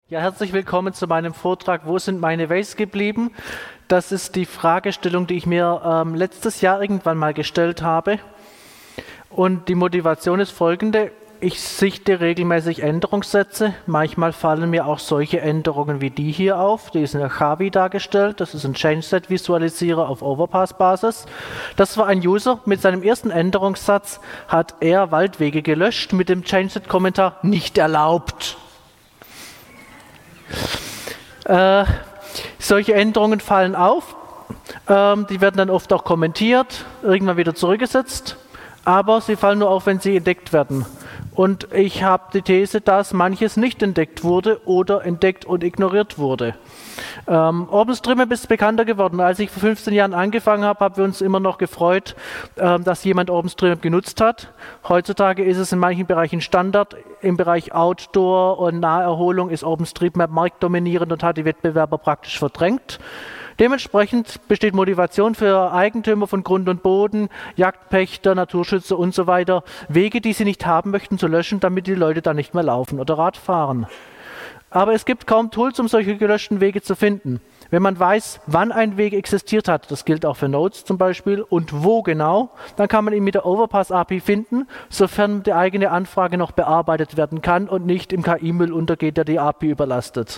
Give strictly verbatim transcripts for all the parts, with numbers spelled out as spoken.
Ja, herzlich willkommen zu meinem Vortrag Wo sind meine Ways geblieben? Das ist die Fragestellung, die ich mir ähm, letztes Jahr irgendwann mal gestellt habe. Und die Motivation ist folgende. Ich sichte regelmäßig Änderungssätze. Manchmal fallen mir auch solche Änderungen wie die hier auf. Die ist in der Javi dargestellt. Das ist ein Change-Set-Visualisierer auf Overpass-Basis. Das war ein User. Mit seinem ersten Änderungssatz hat er Waldwege gelöscht mit dem Change-Set-Kommentar nicht erlaubt. Äh, solche Änderungen fallen auf, ähm, die werden dann oft auch kommentiert, irgendwann wieder zurückgesetzt, aber sie fallen nur auf, wenn sie entdeckt werden. Und ich habe die These, dass manches nicht entdeckt wurde oder entdeckt und ignoriert wurde. Ähm, OpenStreetMap ist bekannter geworden. Als ich vor fünfzehn Jahren angefangen habe, haben wir uns immer noch gefreut, ähm, dass jemand OpenStreetMap genutzt hat. Heutzutage ist es in manchen Bereichen Standard. Im Bereich Outdoor und Naherholung ist OpenStreetMap marktdominierend und hat die Wettbewerber praktisch verdrängt. Dementsprechend besteht Motivation für Eigentümer von Grund und Boden, Jagdpächter, Naturschützer und so weiter, Wege, die sie nicht haben möchten, zu löschen, damit die Leute da nicht mehr laufen oder Rad fahren. Aber es gibt kaum Tools, um solche gelöschten Wege zu finden. Wenn man weiß, wann ein Weg existiert hat, das gilt auch für Nodes zum Beispiel, und wo genau, dann kann man ihn mit der Overpass-A P I finden, sofern die eigene Anfrage noch bearbeitet werden kann und nicht im K I-Müll untergeht, der die A P I überlastet.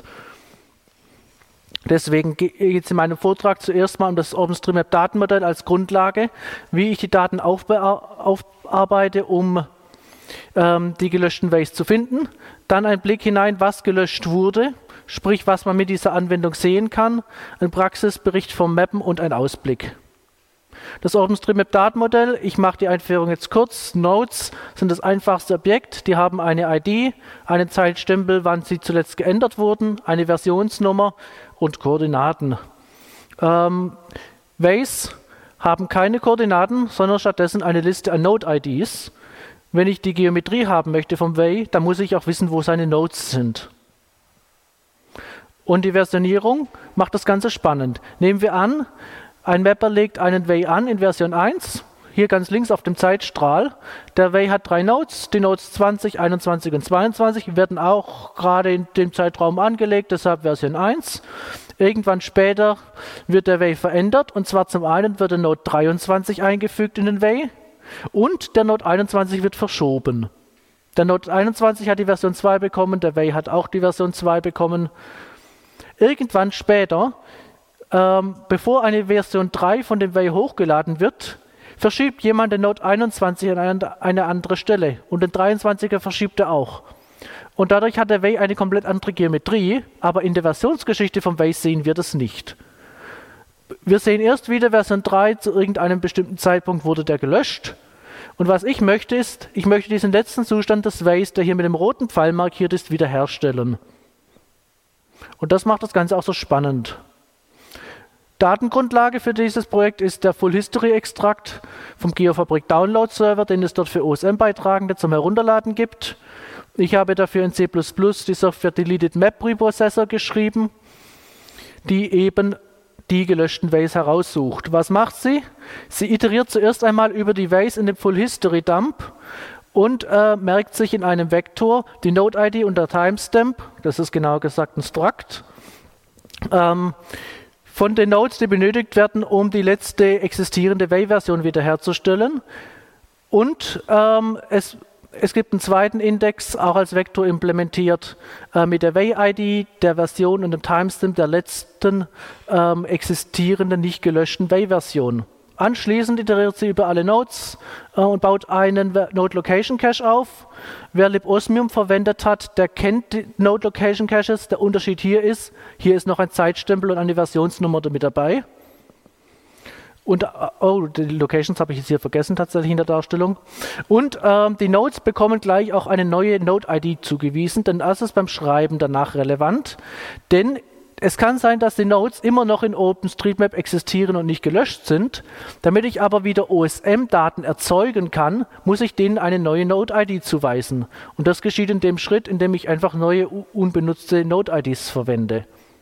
Deswegen geht es in meinem Vortrag zuerst mal um das OpenStreetMap-Datenmodell als Grundlage, wie ich die Daten aufarbeite, um ähm, die gelöschten Ways zu finden. Dann ein Blick hinein, was gelöscht wurde, sprich, was man mit dieser Anwendung sehen kann, ein Praxisbericht vom Mappen und ein Ausblick. Das OpenStreetMap-Datenmodell, ich mache die Einführung jetzt kurz. Nodes sind das einfachste Objekt. Die haben eine I D, einen Zeitstempel, wann sie zuletzt geändert wurden, eine Versionsnummer und Koordinaten. Ähm, Ways haben keine Koordinaten, sondern stattdessen eine Liste an Node-I Ds. Wenn ich die Geometrie haben möchte vom Way, dann muss ich auch wissen, wo seine Nodes sind. Und die Versionierung macht das Ganze spannend. Nehmen wir an, ein Mapper legt einen Way an in Version eins, hier ganz links auf dem Zeitstrahl. Der Way hat drei Nodes, die Nodes zwanzig, einundzwanzig und zweiundzwanzig werden auch gerade in dem Zeitraum angelegt, deshalb Version eins. Irgendwann später wird der Way verändert, und zwar zum einen wird der Node dreiundzwanzig eingefügt in den Way und der Node einundzwanzig wird verschoben. Der Node einundzwanzig hat die Version zwei bekommen, der Way hat auch die Version zwei bekommen. Irgendwann später, Ähm, bevor eine Version drei von dem Way hochgeladen wird, verschiebt jemand den Node einundzwanzig an eine, eine andere Stelle und den dreiundzwanziger verschiebt er auch. Und dadurch hat der Way eine komplett andere Geometrie, aber in der Versionsgeschichte vom Way sehen wir das nicht. Wir sehen erst wieder Version drei, zu irgendeinem bestimmten Zeitpunkt wurde der gelöscht. Und was ich möchte ist, ich möchte diesen letzten Zustand des Ways, der hier mit dem roten Pfeil markiert ist, wiederherstellen. Und das macht das Ganze auch so spannend. Datengrundlage für dieses Projekt ist der Full History Extract vom Geofabrik Download Server, den es dort für O S M-Beitragende zum Herunterladen gibt. Ich habe dafür in C plus plus die Software Deleted Map Preprocessor geschrieben, die eben die gelöschten Ways heraussucht. Was macht sie? Sie iteriert zuerst einmal über die Ways in dem Full History Dump und äh, merkt sich in einem Vektor die Node-I D und der Timestamp, das ist genau gesagt ein Struct, ähm, von den Nodes, die benötigt werden, um die letzte existierende Way-Version wiederherzustellen. Und ähm, es, es gibt einen zweiten Index, auch als Vektor implementiert, äh, mit der Way-I D, der Version und dem Timestamp der letzten ähm, existierenden, nicht gelöschten Way-Version. Anschließend iteriert sie über alle Nodes äh, und baut einen Node Location Cache auf. Wer libosmium verwendet hat, der kennt die Node Location Caches. Der Unterschied hier ist, hier ist noch ein Zeitstempel und eine Versionsnummer mit dabei. Und, oh, die Locations habe ich jetzt hier vergessen tatsächlich in der Darstellung. Und ähm, die Nodes bekommen gleich auch eine neue Node-I D zugewiesen, denn das ist beim Schreiben danach relevant. Denn es kann sein, dass die Nodes immer noch in OpenStreetMap existieren und nicht gelöscht sind. Damit ich aber wieder O S M-Daten erzeugen kann, muss ich denen eine neue Node-I D zuweisen. Und das geschieht in dem Schritt, in dem ich einfach neue, unbenutzte Node-I Ds verwende.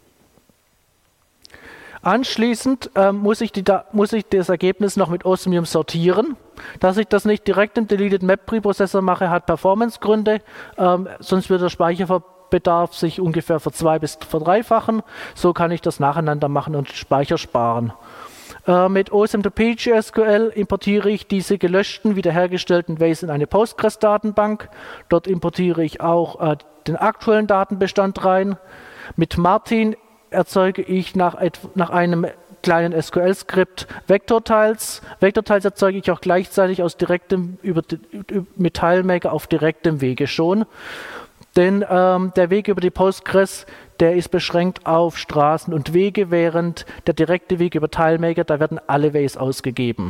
Anschließend ähm, muss, ich die, muss ich das Ergebnis noch mit Osmium sortieren. Dass ich das nicht direkt im Deleted Map Preprocessor mache, hat Performance-Gründe, ähm, sonst wird der Speicher Speicherbedarf sich ungefähr verzwei- bis verdreifachen. So kann ich das nacheinander machen und Speicher sparen. Äh, mit O S M T P G S Q L importiere ich diese gelöschten, wiederhergestellten Ways in eine Postgres-Datenbank. Dort importiere ich auch äh, den aktuellen Datenbestand rein. Mit Martin erzeuge ich nach, nach einem kleinen S Q L-Skript Vektortiles. Vektortiles erzeuge ich auch gleichzeitig aus direktem, über, über, mit TileMaker auf direktem Wege schon. Denn ähm, der Weg über die Postgres, der ist beschränkt auf Straßen und Wege, während der direkte Weg über TileMaker, da werden alle Ways ausgegeben.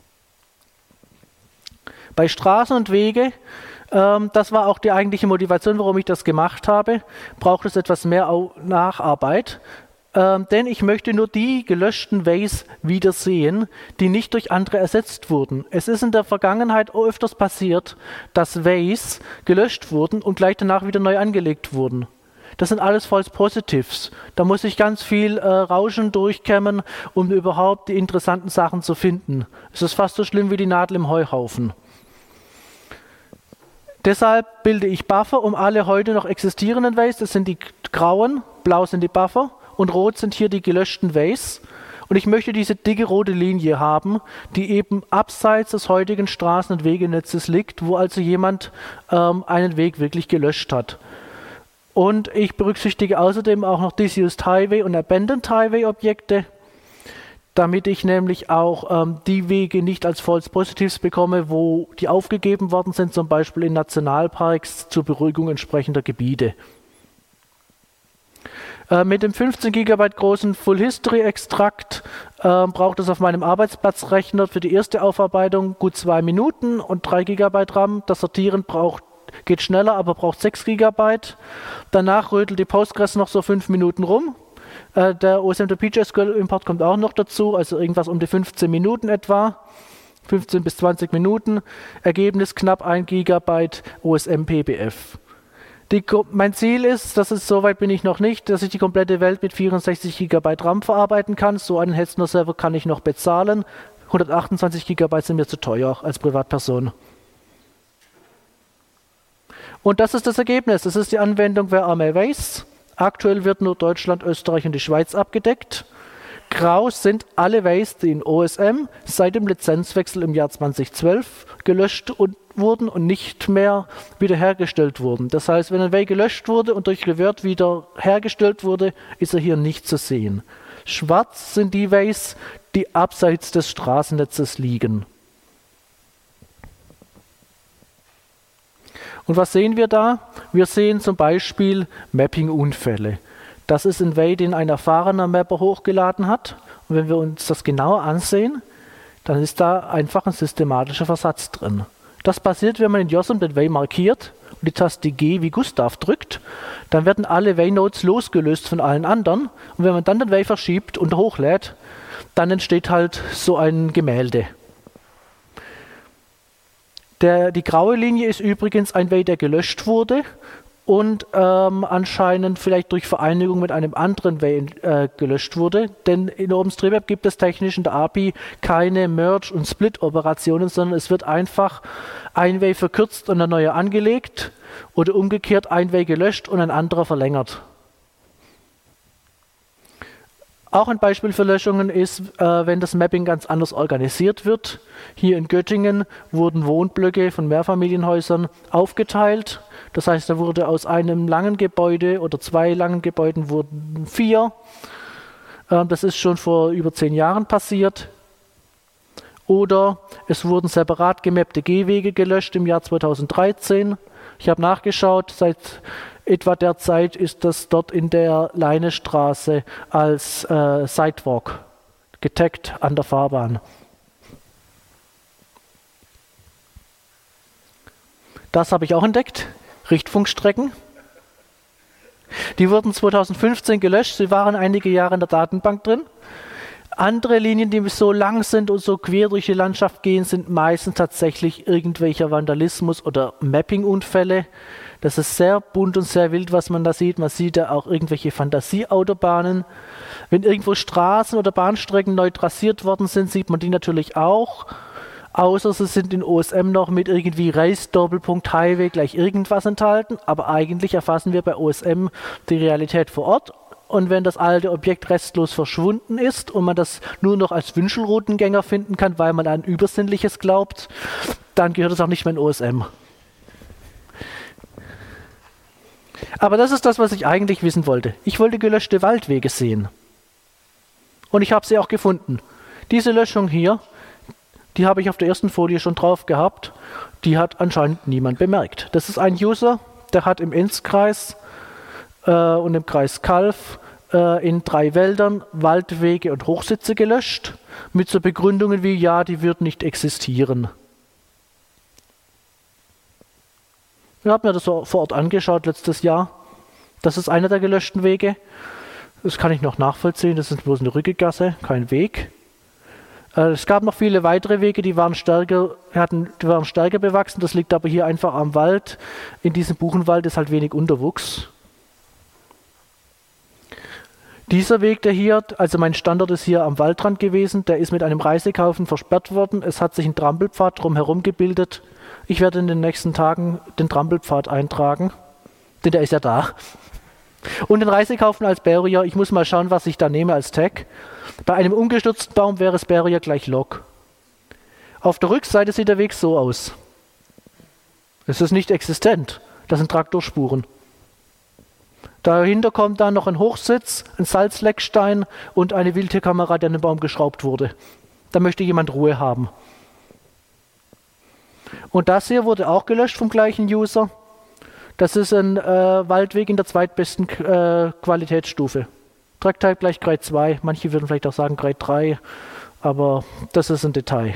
Bei Straßen und Wege, ähm, das war auch die eigentliche Motivation, warum ich das gemacht habe, braucht es etwas mehr Nacharbeit. Ähm, denn ich möchte nur die gelöschten Ways wiedersehen, die nicht durch andere ersetzt wurden. Es ist in der Vergangenheit öfters passiert, dass Ways gelöscht wurden und gleich danach wieder neu angelegt wurden. Das sind alles False Positives. Da muss ich ganz viel äh, Rauschen durchkämmen, um überhaupt die interessanten Sachen zu finden. Es ist fast so schlimm wie die Nadel im Heuhaufen. Deshalb bilde ich Buffer um alle heute noch existierenden Ways. Das sind die grauen, blau sind die Buffer. Und rot sind hier die gelöschten Ways. Und ich möchte diese dicke rote Linie haben, die eben abseits des heutigen Straßen- und Wegenetzes liegt, wo also jemand ähm, einen Weg wirklich gelöscht hat. Und ich berücksichtige außerdem auch noch Disused Highway und Abandoned Highway Objekte, damit ich nämlich auch ähm, die Wege nicht als False Positives bekomme, wo die aufgegeben worden sind, zum Beispiel in Nationalparks zur Beruhigung entsprechender Gebiete. Mit dem fünfzehn Gigabyte großen Full-History-Extrakt äh, braucht es auf meinem Arbeitsplatzrechner für die erste Aufarbeitung gut zwei Minuten und drei Gigabyte RAM. Das Sortieren braucht, geht schneller, aber braucht sechs Gigabyte. Danach rödelt die Postgres noch so fünf Minuten rum. Äh, der O S M T P G S Q L-Import kommt auch noch dazu, also irgendwas um die fünfzehn Minuten etwa. fünfzehn bis zwanzig Minuten. Ergebnis knapp ein Gigabyte O S M P B F. Die, mein Ziel ist, das ist, soweit bin ich noch nicht, dass ich die komplette Welt mit vierundsechzig Gigabyte RAM verarbeiten kann. So einen Hetzner-Server kann ich noch bezahlen. hundertachtundzwanzig Gigabyte sind mir zu teuer als Privatperson. Und das ist das Ergebnis. Das ist die Anwendung Where Are My Ways. Aktuell wird nur Deutschland, Österreich und die Schweiz abgedeckt. Grau sind alle Ways, die in O S M seit dem Lizenzwechsel im Jahr zweitausendzwölf gelöscht und wurden und nicht mehr wiederhergestellt wurden. Das heißt, wenn ein Way gelöscht wurde und durch Revert wieder hergestellt wurde, ist er hier nicht zu sehen. Schwarz sind die Ways, die abseits des Straßennetzes liegen. Und was sehen wir da? Wir sehen zum Beispiel Mapping-Unfälle. Das ist ein Way, den ein erfahrener Mapper hochgeladen hat. Und wenn wir uns das genauer ansehen, dann ist da einfach ein systematischer Versatz drin. Das passiert, wenn man in Yosemite den Way markiert und die Taste G wie Gustav drückt, dann werden alle Way-Nodes losgelöst von allen anderen. Und wenn man dann den Way verschiebt und hochlädt, dann entsteht halt so ein Gemälde. Der, die graue Linie ist übrigens ein Way, der gelöscht wurde und ähm, anscheinend vielleicht durch Vereinigung mit einem anderen Way äh, gelöscht wurde. Denn in OpenStreetMap gibt es technisch in der A P I keine Merge- und Split-Operationen, sondern es wird einfach ein Way verkürzt und ein neuer angelegt oder umgekehrt ein Way gelöscht und ein anderer verlängert. Auch ein Beispiel für Löschungen ist, äh, wenn das Mapping ganz anders organisiert wird. Hier in Göttingen wurden Wohnblöcke von Mehrfamilienhäusern aufgeteilt. Das heißt, da wurde aus einem langen Gebäude oder zwei langen Gebäuden wurden vier. Äh, das ist schon vor über zehn Jahren passiert. Oder es wurden separat gemappte Gehwege gelöscht im Jahr zweitausenddreizehn. Ich habe nachgeschaut, seit etwa der Zeit ist das dort in der Leinestraße als äh, Sidewalk getaggt an der Fahrbahn. Das habe ich auch entdeckt, Richtfunkstrecken. Die wurden zweitausendfünfzehn gelöscht, sie waren einige Jahre in der Datenbank drin. Andere Linien, die so lang sind und so quer durch die Landschaft gehen, sind meistens tatsächlich irgendwelcher Vandalismus oder Mapping-Unfälle. Das ist sehr bunt und sehr wild, was man da sieht. Man sieht da auch irgendwelche Fantasieautobahnen. Wenn irgendwo Straßen oder Bahnstrecken neu trassiert worden sind, sieht man die natürlich auch. außer sie sind in O S M noch mit irgendwie Race, Doppelpunkt, Highway gleich irgendwas enthalten, aber eigentlich erfassen wir bei O S M die Realität vor Ort. Und wenn das alte Objekt restlos verschwunden ist und man das nur noch als Wünschelroutengänger finden kann, weil man an Übersinnliches glaubt, dann gehört es auch nicht mehr in O S M. Aber das ist das, was ich eigentlich wissen wollte. Ich wollte gelöschte Waldwege sehen. Und ich habe sie auch gefunden. Diese Löschung hier, die habe ich auf der ersten Folie schon drauf gehabt, die hat anscheinend niemand bemerkt. Das ist ein User, der hat im Enzkreis äh, und im Kreis Calw äh, in drei Wäldern Waldwege und Hochsitze gelöscht, mit so Begründungen wie, ja, die würden nicht existieren. Ich habe mir das so vor Ort angeschaut letztes Jahr. Das ist einer der gelöschten Wege. Das kann ich noch nachvollziehen, das ist bloß eine Rückegasse, kein Weg. Äh, es gab noch viele weitere Wege, die waren, stärker, hatten, die waren stärker bewachsen. Das liegt aber hier einfach am Wald. In diesem Buchenwald ist halt wenig Unterwuchs. Dieser Weg, der hier, also mein Standort ist hier am Waldrand gewesen, der ist mit einem Reisekaufen versperrt worden. Es hat sich ein Trampelpfad drumherum gebildet. Ich werde in den nächsten Tagen den Trampelpfad eintragen, denn der ist ja da. Und den Reisekaufen als Barrier, ich muss mal schauen, was ich da nehme als Tag. Bei einem umgestürzten Baum wäre es Barrier gleich Log. Auf der Rückseite sieht der Weg so aus. Es ist nicht existent, das sind Traktorspuren. Dahinter kommt dann noch ein Hochsitz, ein Salzleckstein und eine Wildtierkamera, die an den Baum geschraubt wurde. Da möchte jemand Ruhe haben. Und das hier wurde auch gelöscht vom gleichen User. Das ist ein äh, Waldweg in der zweitbesten äh, Qualitätsstufe. Track-Type gleich Grade zwei, manche würden vielleicht auch sagen Grade drei, aber das ist ein Detail.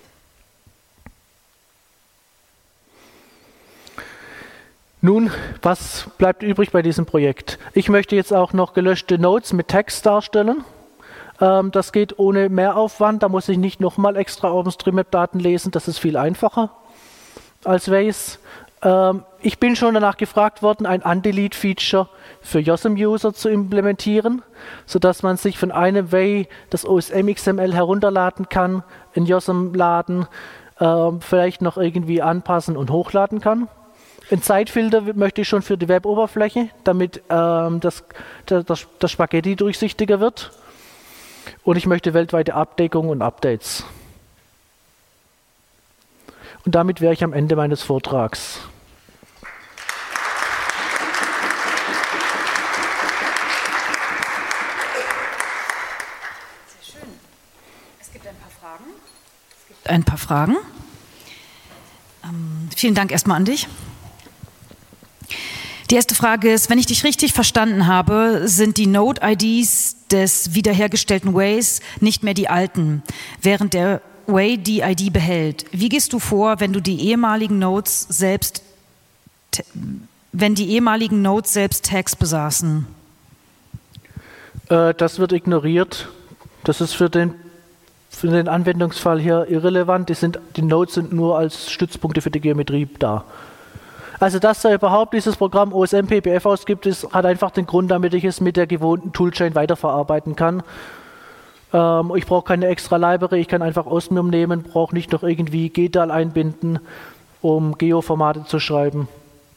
Nun, was bleibt übrig bei diesem Projekt? Ich möchte jetzt auch noch gelöschte Nodes mit Text darstellen. Ähm, das geht ohne Mehraufwand, da muss ich nicht nochmal extra OpenStreetMap-Daten lesen, das ist viel einfacher als Waze. Ähm, ich bin schon danach gefragt worden, ein Undelete-Feature für Y O S M-User zu implementieren, sodass man sich von einem Way das O S M X M L herunterladen kann, in Y O S M laden, ähm, vielleicht noch irgendwie anpassen und hochladen kann. Ein Zeitfilter möchte ich schon für die Web-Oberfläche, damit ähm, das, das, das Spaghetti durchsichtiger wird. Und ich möchte weltweite Abdeckung und Updates. Und damit wäre ich am Ende meines Vortrags. Sehr schön. Es gibt ein paar Fragen. Es gibt ein paar Fragen. Ähm, vielen Dank erstmal an dich. Die erste Frage ist, wenn ich dich richtig verstanden habe, sind die Node-I Ds des wiederhergestellten Ways nicht mehr die alten, während der Way die I D behält. Wie gehst du vor, wenn du die ehemaligen Nodes selbst, wenn die ehemaligen Nodes selbst Tags besaßen? Äh, das wird ignoriert. Das ist für den, für den Anwendungsfall hier irrelevant. Die, sind, die Nodes sind nur als Stützpunkte für die Geometrie da. Also dass da überhaupt dieses Programm O S M P B F ausgibt, ist, hat einfach den Grund, damit ich es mit der gewohnten Toolchain weiterverarbeiten kann. Ähm, ich brauche keine extra Library, ich kann einfach Osmium nehmen, brauche nicht noch irgendwie G D A L einbinden, um Geoformate zu schreiben.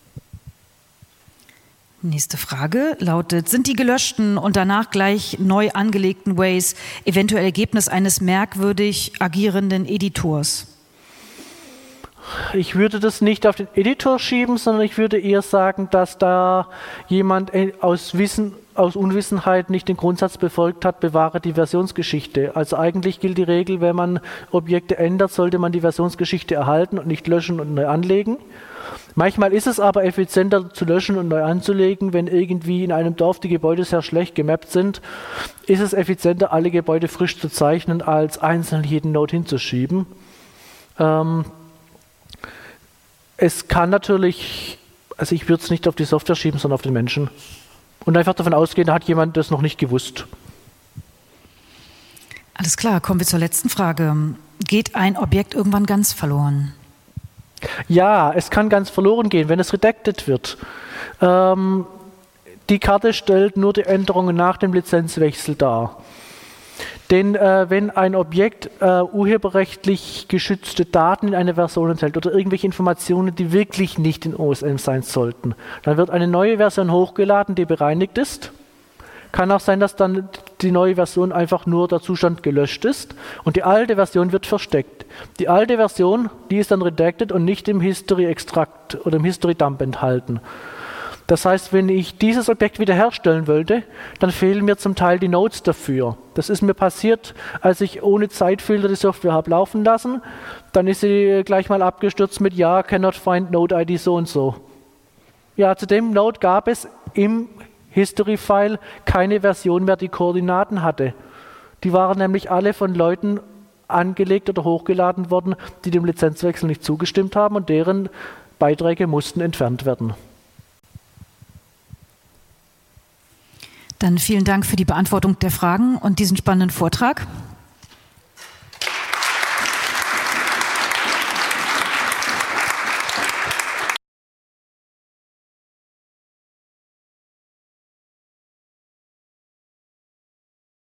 Nächste Frage lautet, sind die gelöschten und danach gleich neu angelegten Ways eventuell Ergebnis eines merkwürdig agierenden Editors? Ich würde das nicht auf den Editor schieben, sondern ich würde eher sagen, dass da jemand aus, Wissen, aus Unwissenheit nicht den Grundsatz befolgt hat, bewahre die Versionsgeschichte. Also eigentlich gilt die Regel, wenn man Objekte ändert, sollte man die Versionsgeschichte erhalten und nicht löschen und neu anlegen. Manchmal ist es aber effizienter zu löschen und neu anzulegen, wenn irgendwie in einem Dorf die Gebäude sehr schlecht gemappt sind, ist es effizienter, alle Gebäude frisch zu zeichnen, als einzeln jeden Node hinzuschieben. Ähm, Es kann natürlich, also ich würde es nicht auf die Software schieben, sondern auf den Menschen. Und einfach davon ausgehen, da hat jemand das noch nicht gewusst. Alles klar, kommen wir zur letzten Frage. Geht ein Objekt irgendwann ganz verloren? Ja, es kann ganz verloren gehen, wenn es redacted wird. Ähm, die Karte stellt nur die Änderungen nach dem Lizenzwechsel dar. Denn äh, wenn ein Objekt äh, urheberrechtlich geschützte Daten in einer Version enthält oder irgendwelche Informationen, die wirklich nicht in O S M sein sollten, dann wird eine neue Version hochgeladen, die bereinigt ist. Kann auch sein, dass dann die neue Version einfach nur der Zustand gelöscht ist und die alte Version wird versteckt. Die alte Version, die ist dann redacted und nicht im History-Extrakt oder im History-Dump enthalten. Das heißt, wenn ich dieses Objekt wiederherstellen wollte, dann fehlen mir zum Teil die Nodes dafür. Das ist mir passiert, als ich ohne Zeitfilter die Software habe laufen lassen. Dann ist sie gleich mal abgestürzt mit ja, cannot find Node I D so und so. Ja, zu dem Node gab es im History-File keine Version mehr, die Koordinaten hatte. Die waren nämlich alle von Leuten angelegt oder hochgeladen worden, die dem Lizenzwechsel nicht zugestimmt haben und deren Beiträge mussten entfernt werden. Dann vielen Dank für die Beantwortung der Fragen und diesen spannenden Vortrag.